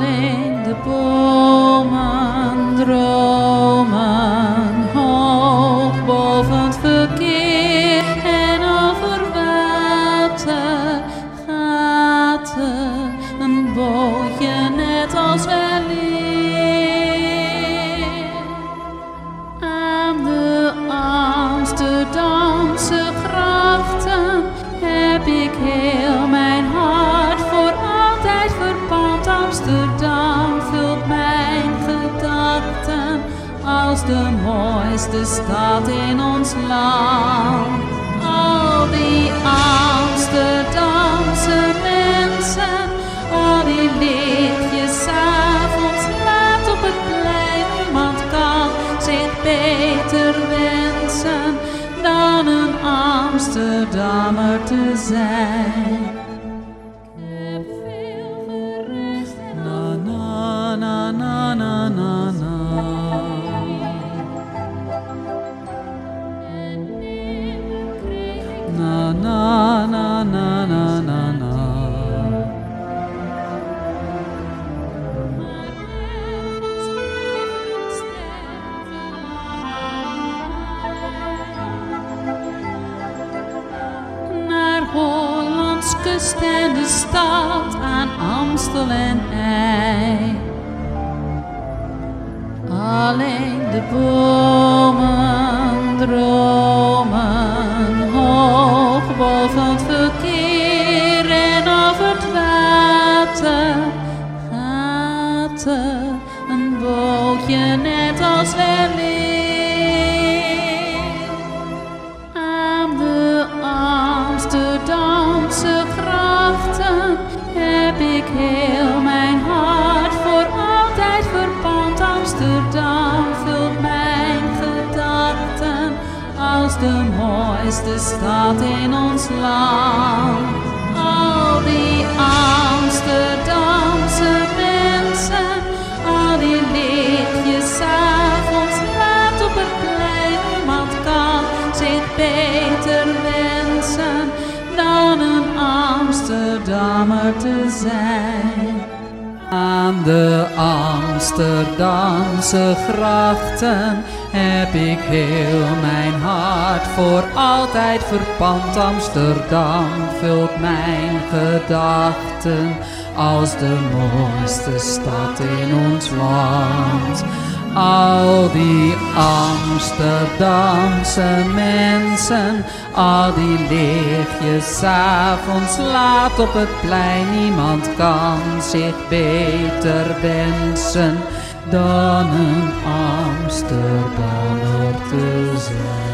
Alleen de bomen dromen hoog boven het verkeer en over water gaat een bootje net als weleer. Aan de Amsterdamse grachten heb ik heel mijn hart voor altijd verpand. Amsterdam vult mijn gedachten als de mooiste stad in ons land. Al die Amsterdamse mensen, al die lichtjes 's avonds laat op het plein. Niemand kan zich beter wensen dan een Amsterdammer te zijn. Ik heb veel gereisd en na na na na na na na. En nimmer kreeg ik na na na na na na na. Maar nergens liever een sterven naar Hollands kust en de stad aan Amstel en IJ. Alleen de bomen dromen hoog boven het verkeer en over het water gaat een bootje net als weleer. Aan de Amsterdamse grachten heb ik heel mijn hart voor altijd verpand. Amsterdam vult mijn gedachten als de mooiste stad in ons land. Al die Amsterdamse mensen, al die lichtjes 's avonds laat op het plein. Niemand kan zich beter wensen dan een Amsterdammer te zijn. Aan de Amsterdamse grachten heb ik heel mijn hart voor altijd verpand. Amsterdam vult mijn gedachten als de mooiste stad in ons land. Al die Amsterdamse mensen, al die lichtjes 's avonds laat op het plein. Niemand kan zich beter wensen dan een Amsterdammer te zijn.